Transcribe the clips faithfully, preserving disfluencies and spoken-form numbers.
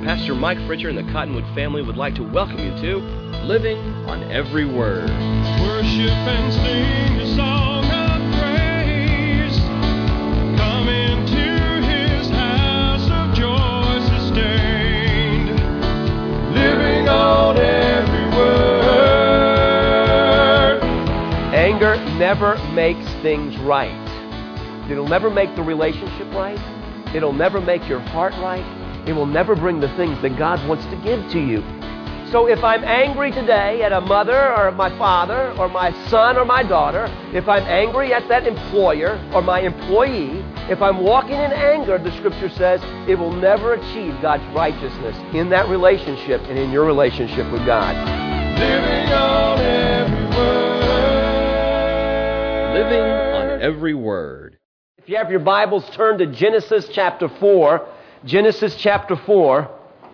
Pastor Mike Fritcher and the Cottonwood family would like to welcome you to Living on Every Word. Worship and sing a song of praise. Come into His house of joy sustained. Living on every word. Anger never makes things right. It'll never make the relationship right. It'll never make your heart right. It will never bring the things that God wants to give to you. So if I'm angry today at a mother or my father or my son or my daughter, if I'm angry at that employer or my employee, if I'm walking in anger, the Scripture says it will never achieve God's righteousness in that relationship and in your relationship with God. Living on every word. Living on Every Word. If you have your Bibles, turn to Genesis chapter four. Genesis chapter four.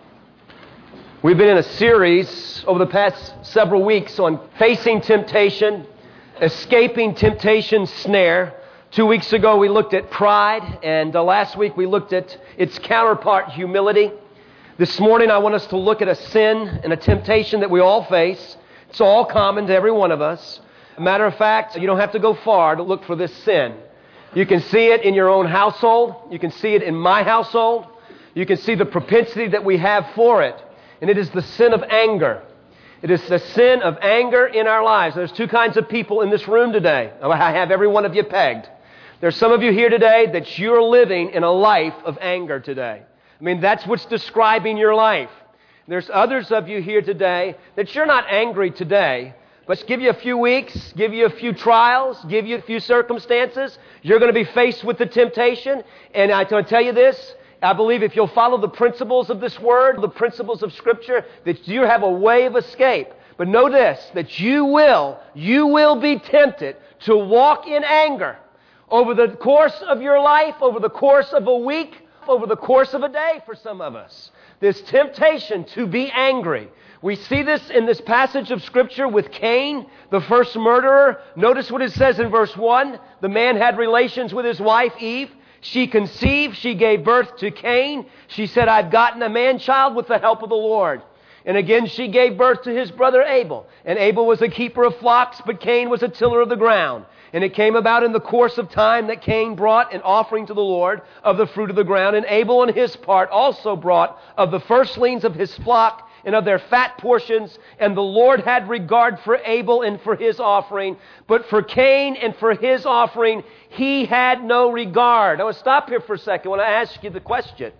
We've been in a series over the past several weeks on facing temptation, escaping temptation's snare. Two weeks ago we looked at pride, and uh, last week we looked at its counterpart, humility. This morning I want us to look at a sin and a temptation that we all face. It's all common to every one of us. Matter of fact, you don't have to go far to look for this sin. You can see it in your own household. You can see it in my household. You can see the propensity that we have for it. And it is the sin of anger. It is the sin of anger in our lives. There's two kinds of people in this room today. I have every one of you pegged. There's some of you here today that you're living in a life of anger today. I mean, that's what's describing your life. There's others of you here today that you're not angry today, but give you a few weeks, give you a few trials, give you a few circumstances. You're going to be faced with the temptation. And I can tell you this, I believe if you'll follow the principles of this Word, the principles of Scripture, that you have a way of escape. But know this, that you will, you will be tempted to walk in anger over the course of your life, over the course of a week, over the course of a day for some of us. This temptation to be angry. We see this in this passage of Scripture with Cain, the first murderer. Notice what it says in verse one. The man had relations with his wife, Eve. She conceived, she gave birth to Cain. She said, I've gotten a man-child with the help of the Lord. And again, she gave birth to his brother Abel. And Abel was a keeper of flocks, but Cain was a tiller of the ground. And it came about in the course of time that Cain brought an offering to the Lord of the fruit of the ground. And Abel on his part also brought of the firstlings of his flock and of their fat portions, and the Lord had regard for Abel and for his offering, but for Cain and for his offering, he had no regard. I want to stop here for a second. I want to ask you the question.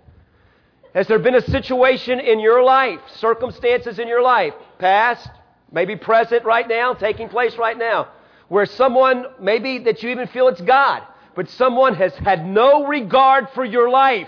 Has there been a situation in your life, circumstances in your life, past, maybe present right now, taking place right now, where someone, maybe that you even feel it's God, but someone has had no regard for your life,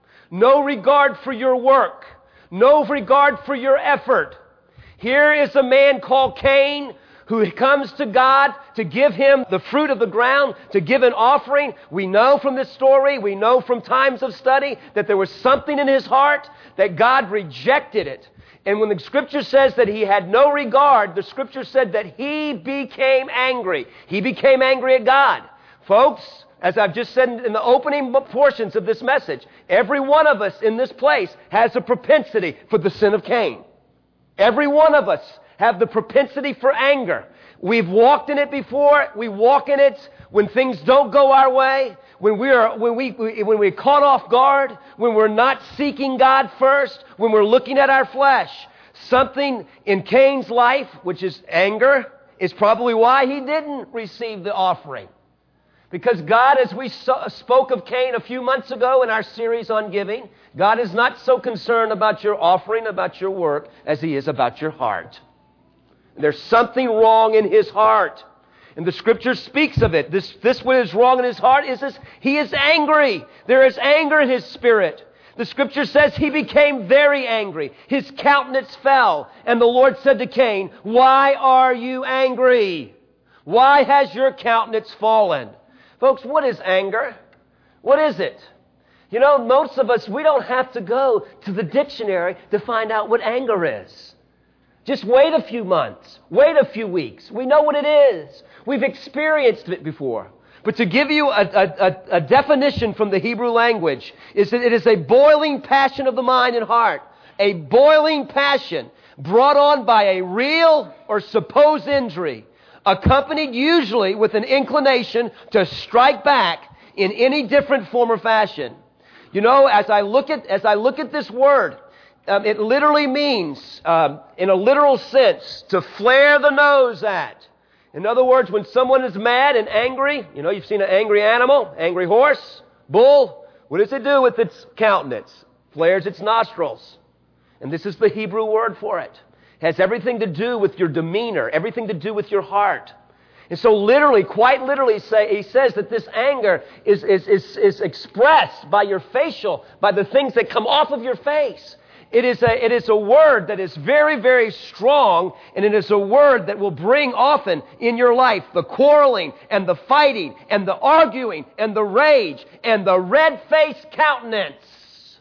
no regard for your work, no regard for your effort. Here is a man called Cain who comes to God to give him the fruit of the ground, to give an offering. We know from this story, we know from times of study that there was something in his heart that God rejected it. And when the Scripture says that he had no regard, the Scripture said that he became angry. He became angry at God. Folks, as I've just said in the opening portions of this message, every one of us in this place has a propensity for the sin of Cain. Every one of us have the propensity for anger. We've walked in it before. We walk in it when things don't go our way, when we are when we when we're caught off guard, when we're not seeking God first, when we're looking at our flesh. Something in Cain's life, which is anger, is probably why he didn't receive the offering. Because God, as we so, spoke of Cain a few months ago in our series on giving, God is not so concerned about your offering, about your work, as He is about your heart. There's something wrong in his heart. And the Scripture speaks of it. This, this what is wrong in his heart is this: he is angry. There is anger in his spirit. The Scripture says he became very angry. His countenance fell. And the Lord said to Cain, why are you angry? Why has your countenance fallen? Folks, what is anger? What is it? You know, most of us, we don't have to go to the dictionary to find out what anger is. Just wait a few months. Wait a few weeks. We know what it is. We've experienced it before. But to give you a, a, a definition from the Hebrew language, is that it is a boiling passion of the mind and heart, a boiling passion brought on by a real or supposed injury, accompanied usually with an inclination to strike back in any different form or fashion. You know, as I look at as I look at this word, um, it literally means, um, in a literal sense, to flare the nose at. In other words, when someone is mad and angry, you know, you've seen an angry animal, angry horse, bull. What does it do with its countenance? Flares its nostrils. And this is the Hebrew word for it. It has everything to do with your demeanor, everything to do with your heart. And so literally, quite literally, say, he says that this anger is, is, is, is expressed by your facial, by the things that come off of your face. It is a, it is a word that is very, very strong, and it is a word that will bring often in your life the quarreling and the fighting and the arguing and the rage and the red-faced countenance.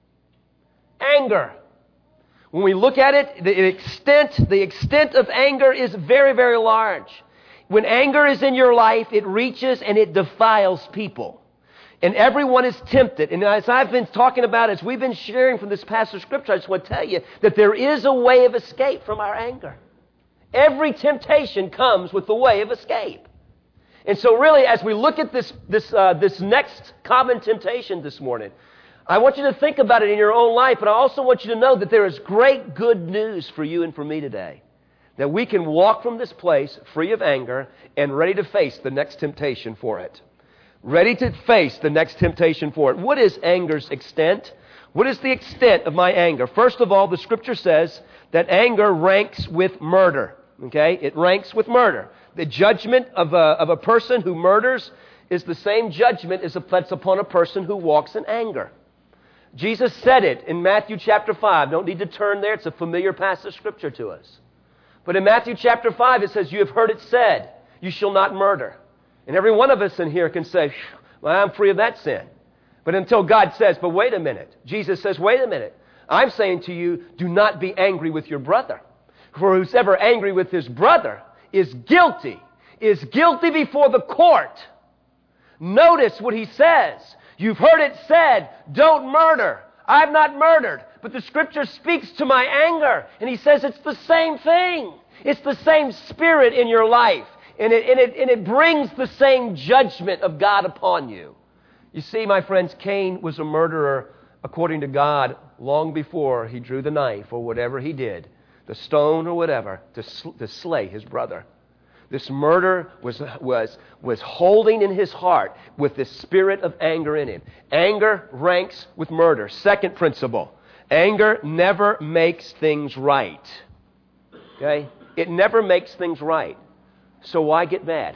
Anger. When we look at it, the extent, the extent of anger is very, very large. When anger is in your life, it reaches and it defiles people. And everyone is tempted. And as I've been talking about, as we've been sharing from this passage of Scripture, I just want to tell you that there is a way of escape from our anger. Every temptation comes with a way of escape. And so really, as we look at this, this, uh, this next common temptation this morning, I want you to think about it in your own life, but I also want you to know that there is great good news for you and for me today. That we can walk from this place free of anger and ready to face the next temptation for it. Ready to face the next temptation for it. What is anger's extent? What is the extent of my anger? First of all, the Scripture says that anger ranks with murder. Okay? It ranks with murder. The judgment of a, of a person who murders is the same judgment as that's upon a person who walks in anger. Jesus said it in Matthew chapter five. Don't need to turn there. It's a familiar passage of Scripture to us. But in Matthew chapter five, it says, you have heard it said, you shall not murder. And every one of us in here can say, well, I'm free of that sin. But until God says, but wait a minute. Jesus says, wait a minute. I'm saying to you, do not be angry with your brother. For who's ever angry with his brother is guilty, is guilty before the court. Notice what he says. You've heard it said, don't murder. I've not murdered. But the Scripture speaks to my anger. And he says it's the same thing. It's the same spirit in your life. And it, and, it, and it brings the same judgment of God upon you. You see, my friends, Cain was a murderer according to God long before he drew the knife or whatever he did, the stone or whatever, to, sl- to slay his brother. This murder was, was, was holding in his heart with this spirit of anger in him. Anger ranks with murder. Second principle, anger never makes things right. Okay? It never makes things right. So why get mad?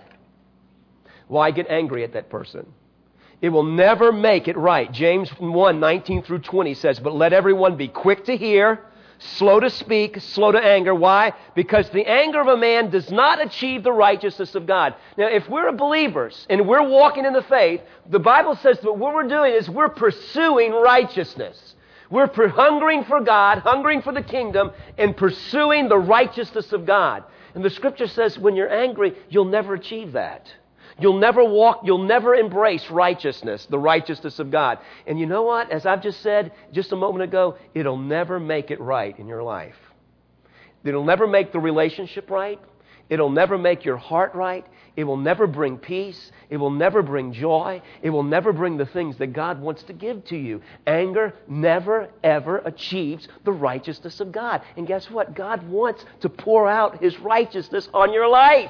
Why get angry at that person? It will never make it right. James one, nineteen through twenty says, but let everyone be quick to hear, slow to speak, slow to anger. Why? Because the anger of a man does not achieve the righteousness of God. Now, if we're believers and we're walking in the faith, the Bible says that what we're doing is we're pursuing righteousness. We're per- hungering for God, hungering for the kingdom, and pursuing the righteousness of God. And the Scripture says when you're angry, you'll never achieve that. You'll never walk, you'll never embrace righteousness, the righteousness of God. And you know what? As I've just said just a moment ago, it'll never make it right in your life. It'll never make the relationship right. It'll never make your heart right. It will never bring peace. It will never bring joy. It will never bring the things that God wants to give to you. Anger never, ever achieves the righteousness of God. And guess what? God wants to pour out His righteousness on your life.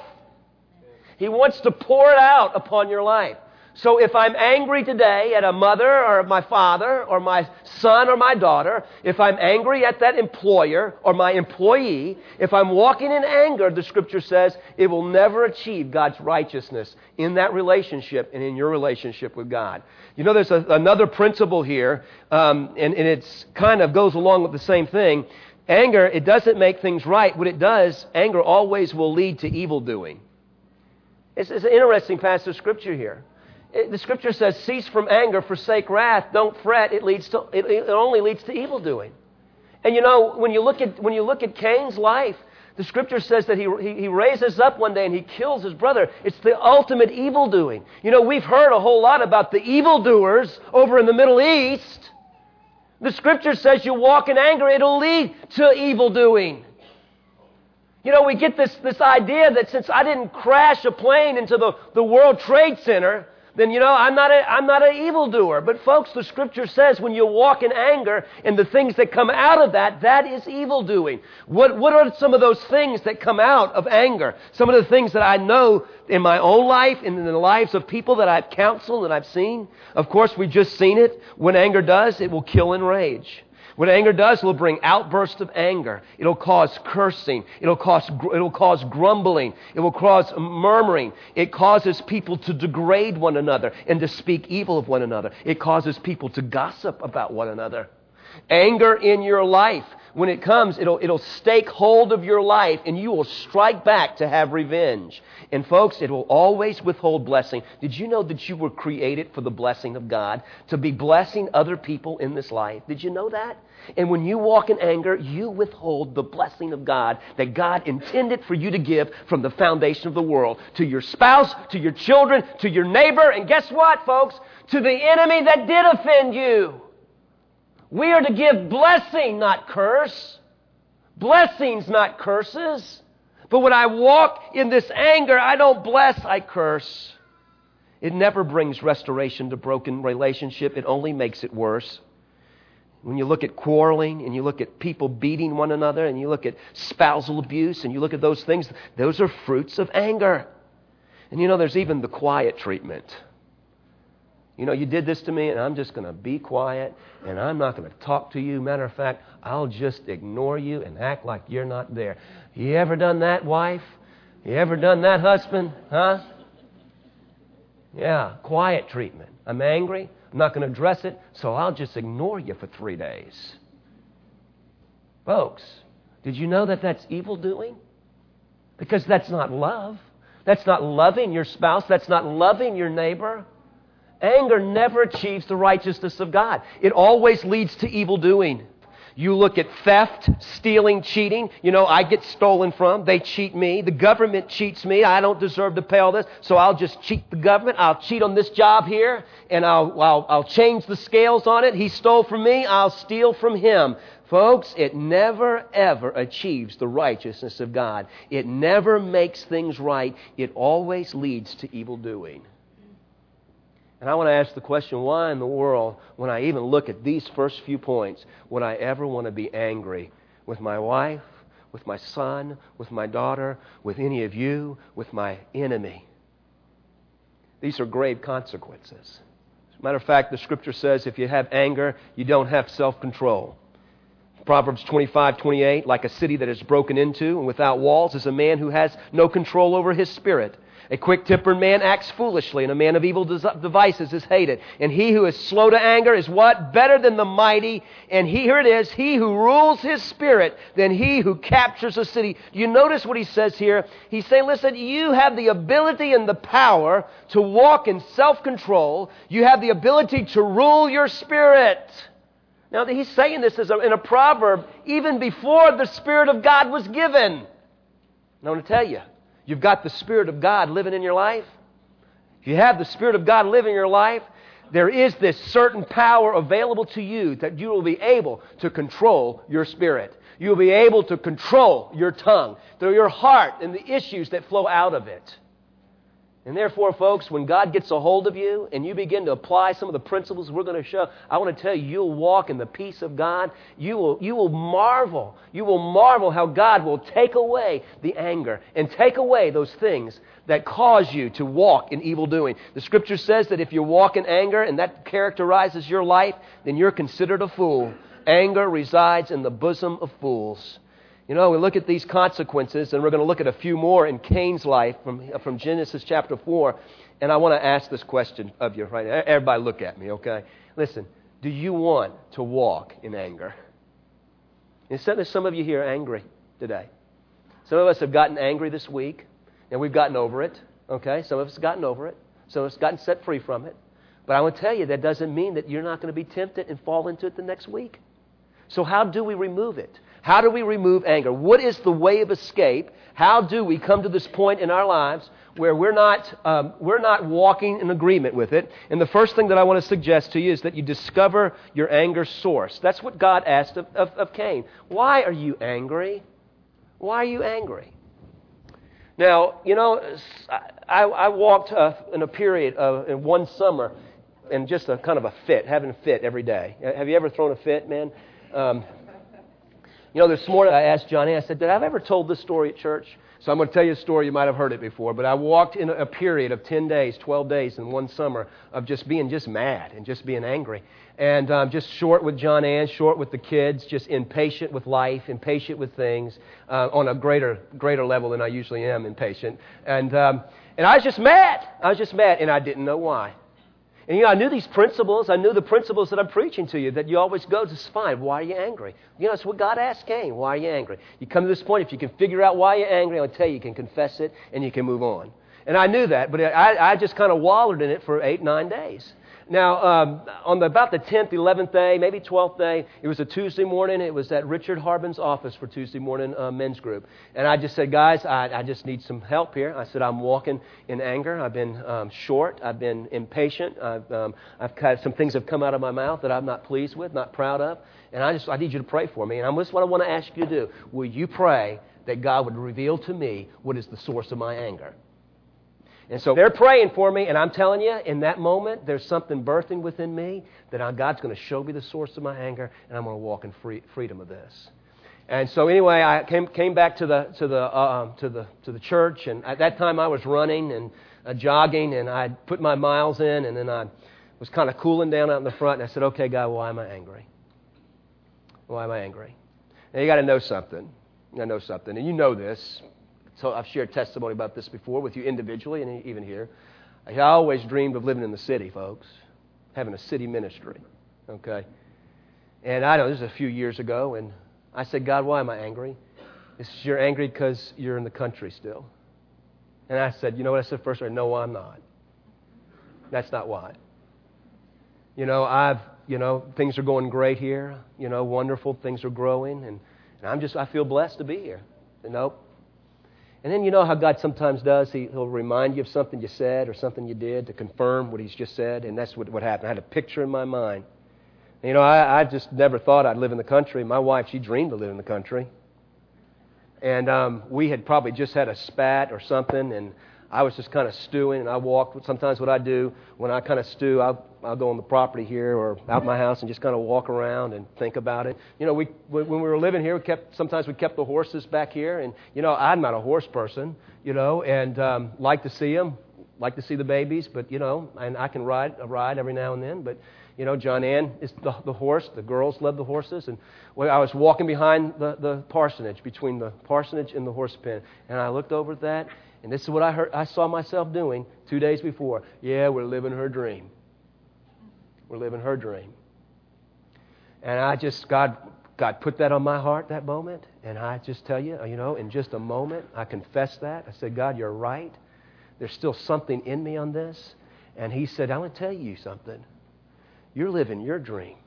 He wants to pour it out upon your life. So if I'm angry today at a mother or my father or my son or my daughter, if I'm angry at that employer or my employee, if I'm walking in anger, the Scripture says it will never achieve God's righteousness in that relationship and in your relationship with God. You know, there's a, another principle here, um, and, and it kind of goes along with the same thing. Anger, it doesn't make things right. What it does, anger always will lead to evil doing. It's, it's an interesting passage of Scripture here. It, the Scripture says, cease from anger, forsake wrath, don't fret, it leads to it, it only leads to evil doing. And you know, when you look at when you look at Cain's life, the Scripture says that he, he, he raises up one day and he kills his brother. It's the ultimate evil doing. You know, we've heard a whole lot about the evildoers over in the Middle East. The Scripture says you walk in anger, it'll lead to evil doing. You know, we get this, this idea that since I didn't crash a plane into the, the World Trade Center, then, you know, I'm not a, I'm not an evildoer. But folks, the Scripture says when you walk in anger and the things that come out of that, that is evildoing. What, what are some of those things that come out of anger? Some of the things that I know in my own life and in the lives of people that I've counseled and I've seen. Of course, we've just seen it. When anger does, it will kill and rage. What anger does, it will bring outbursts of anger. It'll cause cursing. It'll cause, it'll cause grumbling. It will cause murmuring. It causes people to degrade one another and to speak evil of one another. It causes people to gossip about one another. Anger in your life, when it comes, it'll, it'll stake hold of your life and you will strike back to have revenge. And folks, it will always withhold blessing. Did you know that you were created for the blessing of God? To be blessing other people in this life. Did you know that? And when you walk in anger, you withhold the blessing of God that God intended for you to give from the foundation of the world. To your spouse, to your children, to your neighbor, and guess what, folks? To the enemy that did offend you. We are to give blessing, not curse. Blessings, not curses. But when I walk in this anger, I don't bless, I curse. It never brings restoration to broken relationship. It only makes it worse. When you look at quarreling and you look at people beating one another and you look at spousal abuse and you look at those things, those are fruits of anger. And you know, there's even the quiet treatment. You know, you did this to me and I'm just going to be quiet and I'm not going to talk to you. Matter of fact, I'll just ignore you and act like you're not there. You ever done that, wife? You ever done that, husband? Huh? Yeah, quiet treatment. I'm angry. I'm not going to address it, so I'll just ignore you for three days. Folks, did you know that that's evil doing? Because that's not love. That's not loving your spouse. That's not loving your neighbor. Anger never achieves the righteousness of God. It always leads to evil doing. You look at theft, stealing, cheating. You know, I get stolen from. They cheat me. The government cheats me. I don't deserve to pay all this, so I'll just cheat the government. I'll cheat on this job here, and I'll, I'll, I'll change the scales on it. He stole from me. I'll steal from him. Folks, it never, ever achieves the righteousness of God. It never makes things right. It always leads to evil doing. And I want to ask the question, why in the world, when I even look at these first few points, would I ever want to be angry with my wife, with my son, with my daughter, with any of you, with my enemy? These are grave consequences. As a matter of fact, the Scripture says if you have anger, you don't have self-control. Proverbs twenty-five twenty-eight, like a city that is broken into and without walls is a man who has no control over his spirit. A quick-tempered man acts foolishly, and a man of evil devices is hated. And he who is slow to anger is what? Better than the mighty. And he, here it is, he who rules his spirit than he who captures a city. Do you notice what he says here? He's saying, listen, you have the ability and the power to walk in self-control. You have the ability to rule your spirit. Now, he's saying this as a, in a proverb even before the Spirit of God was given. And I want to tell you, you've got the Spirit of God living in your life. If you have the Spirit of God living in your life, there is this certain power available to you that you will be able to control your spirit. You will be able to control your tongue, through your heart and the issues that flow out of it. And therefore, folks, when God gets a hold of you and you begin to apply some of the principles we're going to show, I want to tell you, you'll walk in the peace of God. You will, you will marvel. You will marvel how God will take away the anger and take away those things that cause you to walk in evil doing. The Scripture says that if you walk in anger and that characterizes your life, then you're considered a fool. Anger resides in the bosom of fools. You know, we look at these consequences, and we're going to look at a few more in Cain's life from, from Genesis chapter four. And I want to ask this question of you right now. Everybody look at me, okay? Listen, do you want to walk in anger? Instead, there's some of you here angry today. Some of us have gotten angry this week, and we've gotten over it, okay? Some of us have gotten over it. Some of us have gotten set free from it. But I want to tell you, that doesn't mean that you're not going to be tempted and fall into it the next week. So how do we remove it? How do we remove anger? What is the way of escape? How do we come to this point in our lives where we're not um, we're not walking in agreement with it? And the first thing that I want to suggest to you is that you discover your anger source. That's what God asked of, of, of Cain. Why are you angry? Why are you angry? Now, you know, I, I walked uh, in a period of in one summer in just a kind of a fit, having a fit every day. Have you ever thrown a fit, man? Um, You know, this morning I asked Johnny, I said, did I ever told this story at church? So I'm going to tell you a story. You might have heard it before. But I walked in a period of ten days, twelve days in one summer of just being just mad and just being angry. And um, just short with John Ann, short with the kids, just impatient with life, impatient with things uh, on a greater greater level than I usually am impatient. And, um, and I was just mad. I was just mad, and I didn't know why. And, you know, I knew these principles. I knew the principles that I'm preaching to you, that you always go to find. Why are you angry? You know, it's what God asked Cain. Why are you angry? You come to this point, if you can figure out why you're angry, I'll tell you, you can confess it and you can move on. And I knew that, but I, I just kind of wallowed in it for eight, nine days. Now, um, on the, about the tenth, eleventh day, maybe twelfth day, it was a Tuesday morning. It was at Richard Harbin's office for Tuesday morning uh, men's group. And I just said, guys, I, I just need some help here. I said, I'm walking in anger. I've been um, short. I've been impatient. I've, um, I've had some things have come out of my mouth that I'm not pleased with, not proud of. And I just I need you to pray for me. And I'm, this is what I want to ask you to do. Will you pray that God would reveal to me what is the source of my anger? And so they're praying for me, and I'm telling you, in that moment, there's something birthing within me that God's going to show me the source of my anger, and I'm going to walk in free, freedom of this. And so anyway, I came came back to the to the uh, to the to the church, and at that time I was running and uh, jogging, and I put my miles in, and then I was kind of cooling down out in the front, and I said, "Okay, God, why am I angry? Why am I angry?" Now you got to know something. You got to know something, and you know this. So I've shared testimony about this before with you individually and even here. I always dreamed of living in the city, folks, having a city ministry, okay? And I know this is a few years ago, and I said, God, why am I angry? He says, you're angry because you're in the country still. And I said, you know what I said first? I said, no, I'm not. That's not why. You know, I've, you know, things are going great here. You know, wonderful. Things are growing, and, and I'm just, I feel blessed to be here. And nope. And then you know how God sometimes does. He, he'll remind you of something you said or something you did to confirm what He's just said. And that's what, what happened. I had a picture in my mind. And, you know, I, I just never thought I'd live in the country. My wife, she dreamed to live in the country. And um, we had probably just had a spat or something. And I was just kind of stewing. And I walked. Sometimes what I do when I kind of stew, I'll, I'll go on the property here or out my house and just kind of walk around and think about it. You know, we when we were living here, we kept sometimes we kept the horses back here. And, you know, I'm not a horse person, you know, and um, like to see them, like to see the babies. But, you know, and I can ride a ride every now and then. But, you know, John Ann is the, the horse. The girls love the horses. And well, I was walking behind the, the parsonage, between the parsonage and the horse pen. And I looked over at that. And this is what I heard. I saw myself doing two days before. Yeah, we're living her dream. We're living her dream. And I just, God, God put that on my heart that moment. And I just tell you, you know, in just a moment, I confessed that. I said, God, you're right. There's still something in me on this. And He said, I want to tell you something. You're living your dream.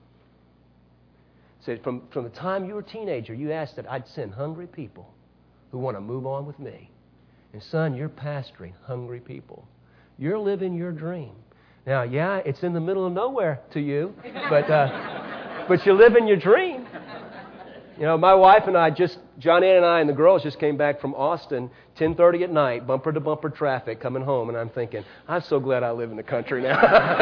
He said, from, from the time you were a teenager, you asked that I'd send hungry people who want to move on with me. And son, you're pastoring hungry people. You're living your dream. Now, yeah, it's in the middle of nowhere to you, but uh, but you're living your dream. You know, my wife and I just, John Ann and I and the girls just came back from Austin, ten thirty at night, bumper to bumper traffic, coming home, and I'm thinking, I'm so glad I live in the country now.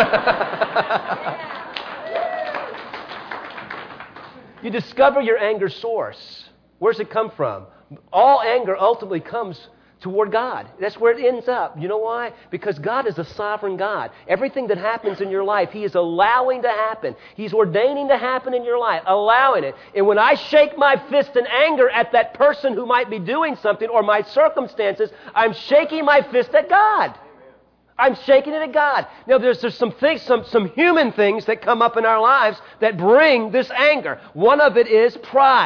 You discover your anger source. Where's it come from? All anger ultimately comes toward God. That's where it ends up. You know why? Because God is a sovereign God. Everything that happens in your life, He is allowing to happen. He's ordaining to happen in your life, allowing it. And when I shake my fist in anger at that person who might be doing something or my circumstances, I'm shaking my fist at God. I'm shaking it at God. Now, there's, there's some things, some, some human things that come up in our lives that bring this anger. One of it is pride.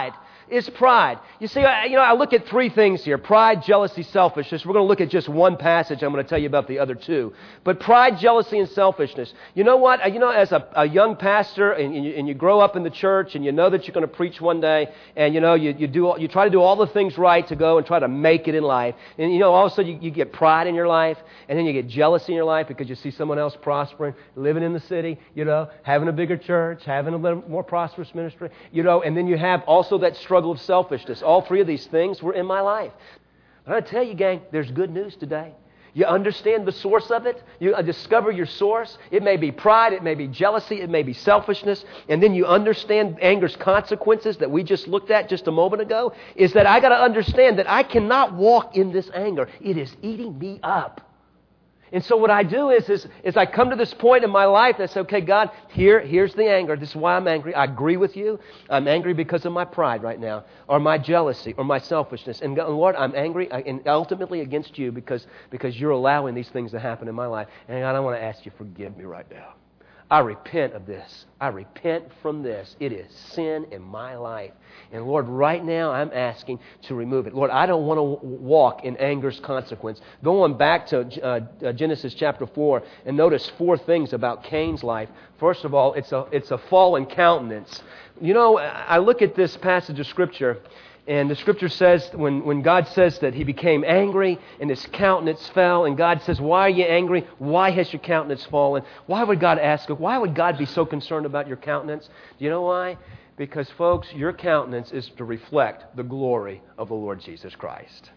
is pride. You see, I, you know, I look at three things here. Pride, jealousy, selfishness. We're going to look at just one passage. I'm going to tell you about the other two. But pride, jealousy, and selfishness. You know what? You know, as a, a young pastor, and, and, you, and you grow up in the church, and you know that you're going to preach one day, and you know, you, you do, you try to do all the things right to go and try to make it in life. And you know, all of a sudden you, you get pride in your life, and then you get jealousy in your life because you see someone else prospering, living in the city, you know, having a bigger church, having a little more prosperous ministry, you know, and then you have also that struggle of selfishness. All three of these things were in my life. But I tell you, gang, there's good news today. You understand the source of it. You discover your source. It may be pride. It may be jealousy. It may be selfishness. And then you understand anger's consequences that we just looked at just a moment ago. Is that I got to understand that I cannot walk in this anger. It is eating me up. And so what I do is, is, is I come to this point in my life that I say, okay, God, here, here's the anger. This is why I'm angry. I agree with you. I'm angry because of my pride right now, or my jealousy, or my selfishness. And God, Lord, I'm angry and ultimately against you because, because you're allowing these things to happen in my life. And God, I want to ask you to forgive me right now. I repent of this. I repent from this. It is sin in my life. And Lord, right now I'm asking to remove it. Lord, I don't want to walk in anger's consequence. Go on back to uh, Genesis chapter four and notice four things about Cain's life. First of all, it's a, it's a fallen countenance. You know, I look at this passage of Scripture, and the Scripture says, when, when God says that he became angry and his countenance fell, and God says, why are you angry? Why has your countenance fallen? Why would God ask, why would God be so concerned about your countenance? Do you know why? Because, folks, your countenance is to reflect the glory of the Lord Jesus Christ.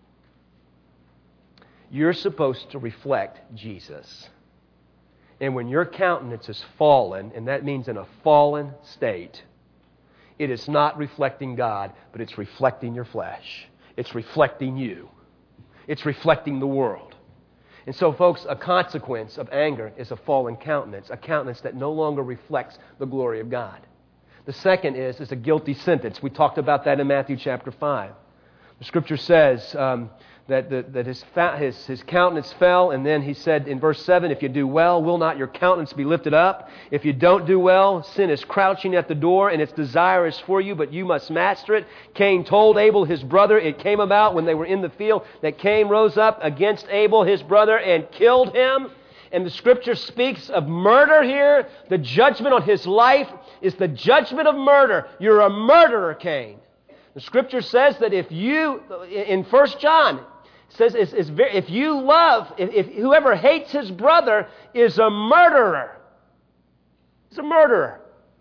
You're supposed to reflect Jesus. And when your countenance is fallen, and that means in a fallen state, it is not reflecting God, but it's reflecting your flesh. It's reflecting you. It's reflecting the world. And so, folks, a consequence of anger is a fallen countenance, a countenance that no longer reflects the glory of God. The second is, is a guilty sentence. We talked about that in Matthew chapter five. The Scripture says um, that, the, that his, his, his countenance fell, and then he said in verse seven, if you do well, will not your countenance be lifted up? If you don't do well, sin is crouching at the door, and its desire is for you, but you must master it. Cain told Abel, his brother, it came about when they were in the field, that Cain rose up against Abel, his brother, and killed him. And the Scripture speaks of murder here. The judgment on his life is the judgment of murder. You're a murderer, Cain. The Scripture says that if you, in First John, says is, is very, if you love, if, if whoever hates his brother is a murderer. He's a murderer.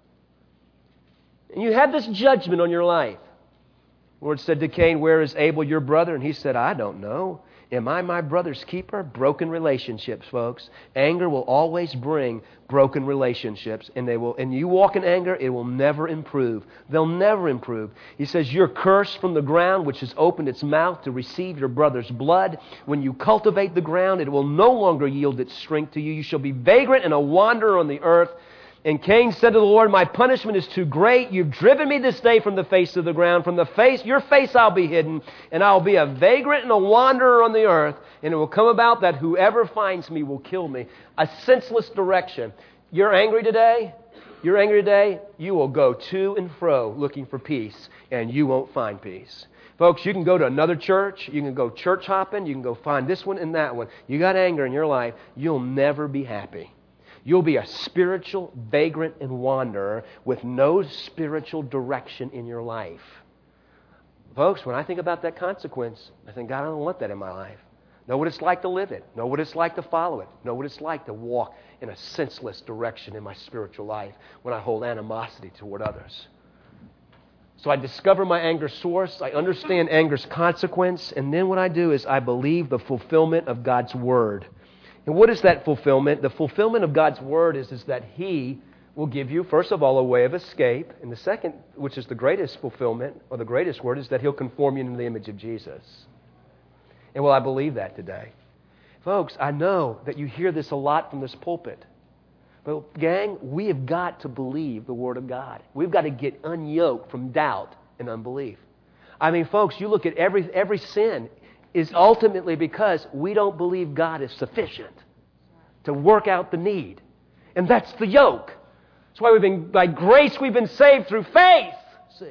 And you have this judgment on your life. The Lord said to Cain, where is Abel, your brother? And he said, I don't know. Am I my brother's keeper? Broken relationships, folks. Anger will always bring broken relationships, and they will. And you walk in anger, it will never improve. They'll never improve. He says, you're cursed from the ground, which has opened its mouth to receive your brother's blood. When you cultivate the ground, it will no longer yield its strength to you. You shall be vagrant and a wanderer on the earth. And Cain said to the Lord, my punishment is too great. You've driven me this day from the face of the ground. From the face, your face I'll be hidden, and I'll be a vagrant and a wanderer on the earth. And it will come about that whoever finds me will kill me. A senseless direction. You're angry today? You're angry today? You will go to and fro looking for peace, and you won't find peace. Folks, you can go to another church. You can go church hopping. You can go find this one and that one. You got anger in your life. You'll never be happy. You'll be a spiritual vagrant and wanderer with no spiritual direction in your life. Folks, when I think about that consequence, I think, God, I don't want that in my life. Know what it's like to live it. Know what it's like to follow it. Know what it's like to walk in a senseless direction in my spiritual life when I hold animosity toward others. So I discover my anger source. I understand anger's consequence. And then what I do is I believe the fulfillment of God's Word. And what is that fulfillment? The fulfillment of God's Word is, is that He will give you, first of all, a way of escape. And the second, which is the greatest fulfillment, or the greatest word, is that He'll conform you into the image of Jesus. And will I believe that today? Folks, I know that you hear this a lot from this pulpit. But gang, we have got to believe the Word of God. We've got to get unyoked from doubt and unbelief. I mean, folks, you look at every every sin is ultimately because we don't believe God is sufficient to work out the need. And that's the yoke. That's why we've been, by grace we've been saved through faith. See,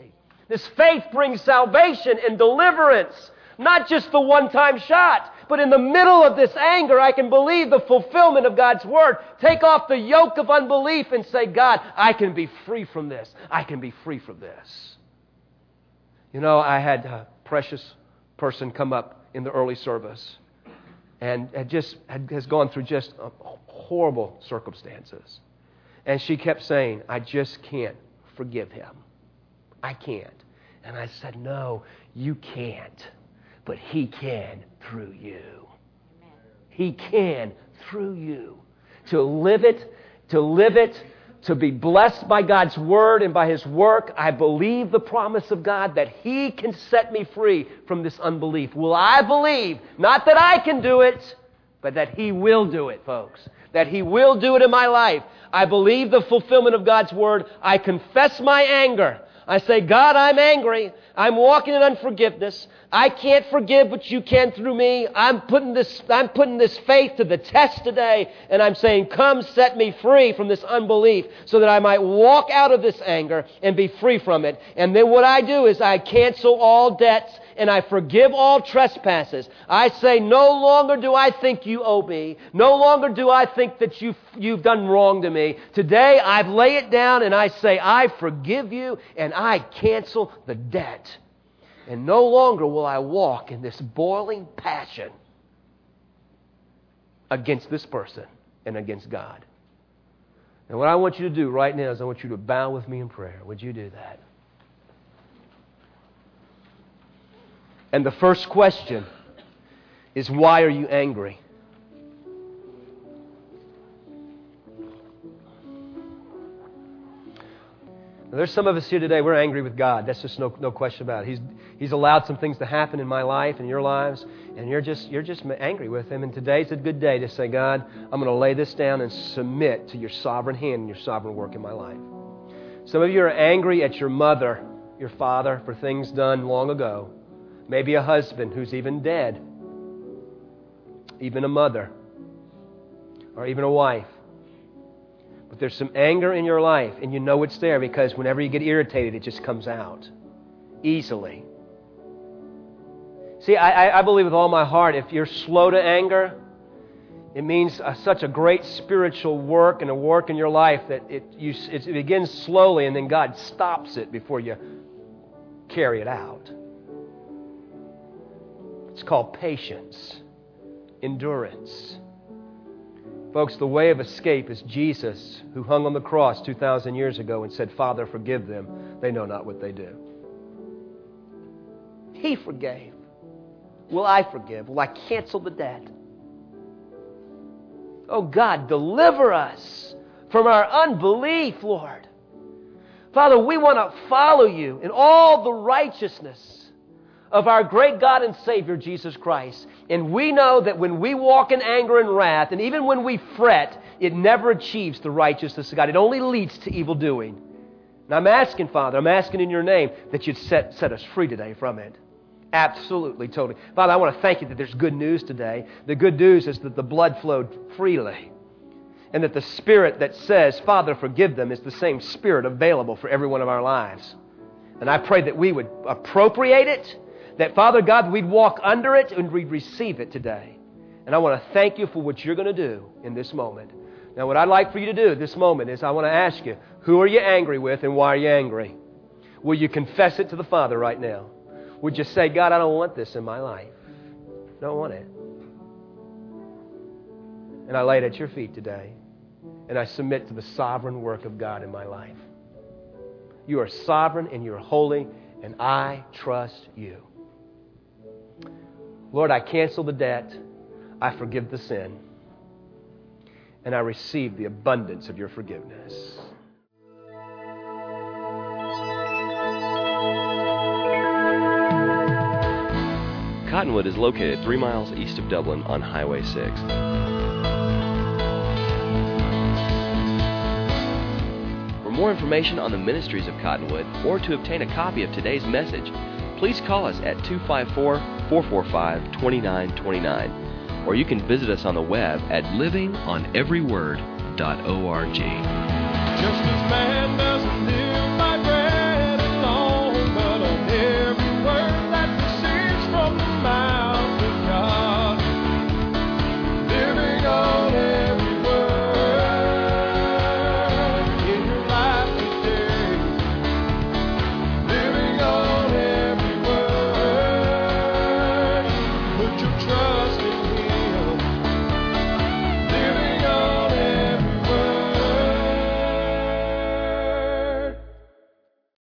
This faith brings salvation and deliverance. Not just the one-time shot, but in the middle of this anger, I can believe the fulfillment of God's Word. Take off the yoke of unbelief and say, God, I can be free from this. I can be free from this. You know, I had a precious person come up in the early service and had just had, has gone through just horrible circumstances. And she kept saying, I just can't forgive him. I can't. And I said, no, you can't. But He can through you. Amen. He can through you. To live it, to live it, to be blessed by God's Word and by His work. I believe the promise of God that He can set me free from this unbelief. Will I believe? Not that I can do it, but that He will do it, folks. That He will do it in my life. I believe the fulfillment of God's Word. I confess my anger. I say, God, I'm angry. I'm walking in unforgiveness. I can't forgive, but you can through me. I'm putting this, I'm putting this faith to the test today, and I'm saying, come set me free from this unbelief so that I might walk out of this anger and be free from it. And then what I do is I cancel all debts and I forgive all trespasses. I say, no longer do I think you owe me. No longer do I think that you've, you've done wrong to me. Today I lay it down and I say, I forgive you and I cancel the debt. And no longer will I walk in this boiling passion against this person and against God. And what I want you to do right now is I want you to bow with me in prayer. Would you do that? And the first question is, why are you angry? Now, there's some of us here today, we're angry with God. That's just no, no question about it. He's, he's allowed some things to happen in my life and your lives, and you're just, you're just angry with Him. And today's a good day to say, God, I'm going to lay this down and submit to your sovereign hand and your sovereign work in my life. Some of you are angry at your mother, your father, for things done long ago. Maybe a husband who's even dead. Even a mother. Or even a wife. But there's some anger in your life, and you know it's there because whenever you get irritated, it just comes out. Easily. See, I, I believe with all my heart, if you're slow to anger, it means a, such a great spiritual work and a work in your life that it, you, it begins slowly and then God stops it before you carry it out. It's called patience, endurance. Folks, the way of escape is Jesus, who hung on the cross two thousand years ago and said, Father, forgive them. They know not what they do. He forgave. Will I forgive? Will I cancel the debt? Oh God, deliver us from our unbelief, Lord. Father, we want to follow you in all the righteousness of our great God and Savior, Jesus Christ. And we know that when we walk in anger and wrath, and even when we fret, it never achieves the righteousness of God. It only leads to evil doing. And I'm asking, Father, I'm asking in your name that you'd set, set us free today from it. Absolutely, totally. Father, I want to thank you that there's good news today. The good news is that the blood flowed freely. And that the Spirit that says, Father, forgive them, is the same Spirit available for every one of our lives. And I pray that we would appropriate it, that, Father God, we'd walk under it and we'd receive it today. And I want to thank you for what you're going to do in this moment. Now, what I'd like for you to do at this moment is I want to ask you, who are you angry with and why are you angry? Will you confess it to the Father right now? Would you say, God, I don't want this in my life. I don't want it. And I lay it at your feet today. And I submit to the sovereign work of God in my life. You are sovereign and you're holy, and I trust you. Lord, I cancel the debt. I forgive the sin. And I receive the abundance of your forgiveness. Cottonwood is located three miles east of Dublin on Highway six. For more information on the ministries of Cottonwood or to obtain a copy of today's message, please call us at two five four, four four five, two nine two nine, or you can visit us on the web at living on every word dot org. Just as man does